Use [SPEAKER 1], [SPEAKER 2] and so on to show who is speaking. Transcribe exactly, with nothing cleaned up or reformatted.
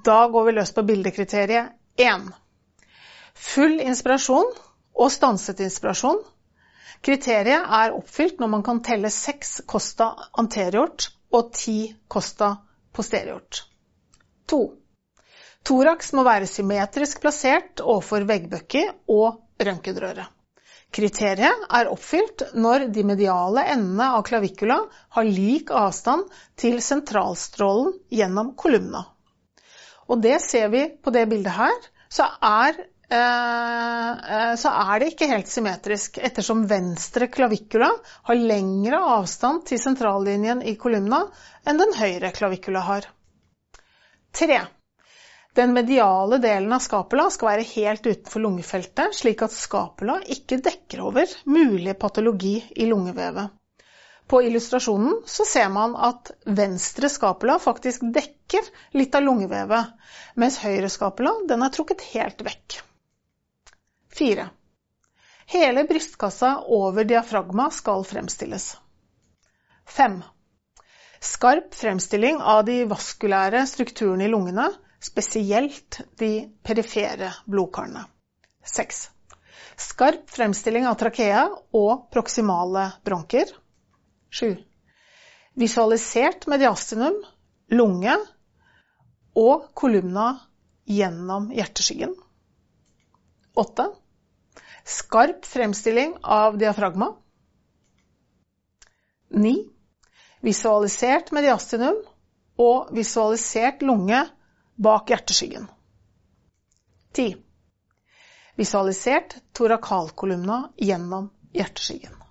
[SPEAKER 1] Da går vi løs på bildekriteriet én. Full inspirasjon og stanset inspirasjon. Kriteriet er oppfylt når man kan telle seks costa anteriort og ti costa posteriort. to. Thorax må være symmetrisk plassert overfor veggbøkker og røntgenrøret. Kriteriet er oppfylt når de mediale endene av klavikula har lik avstand til sentralstrålen gjennom kolumna. Og det ser vi på det bildet her, så er, eh, så er det ikke helt symmetrisk, ettersom venstre klavikula har lengre avstand til sentrallinjen i kolumna enn den høyre klavikula har. tre. Den mediale delen av scapula skal være helt utenfor lungefeltet, slik at scapula ikke dekker over mulig patologi i lungevevet. På illustrasjonen så ser man at venstre scapula faktisk dekker litt av lungevevet, mens høyre scapula den er trukket helt vekk. fire. Hele brystkassa over diafragma skal fremstilles. fem. Skarp fremstilling av de vaskulære strukturene i lungene, spesielt de perifere blodkarene. seks. Skarp fremstilling av trakea og proximale bronker. sju. Visualisert mediastinum, lunge og kolumna gjennom hjerteskyggen. åtte. Skarp fremstilling av diafragma. ni. Visualisert mediastinum og visualisert lunge bak hjerteskyggen. ti. Visualisert torakalkolumna gjennom hjerteskyggen.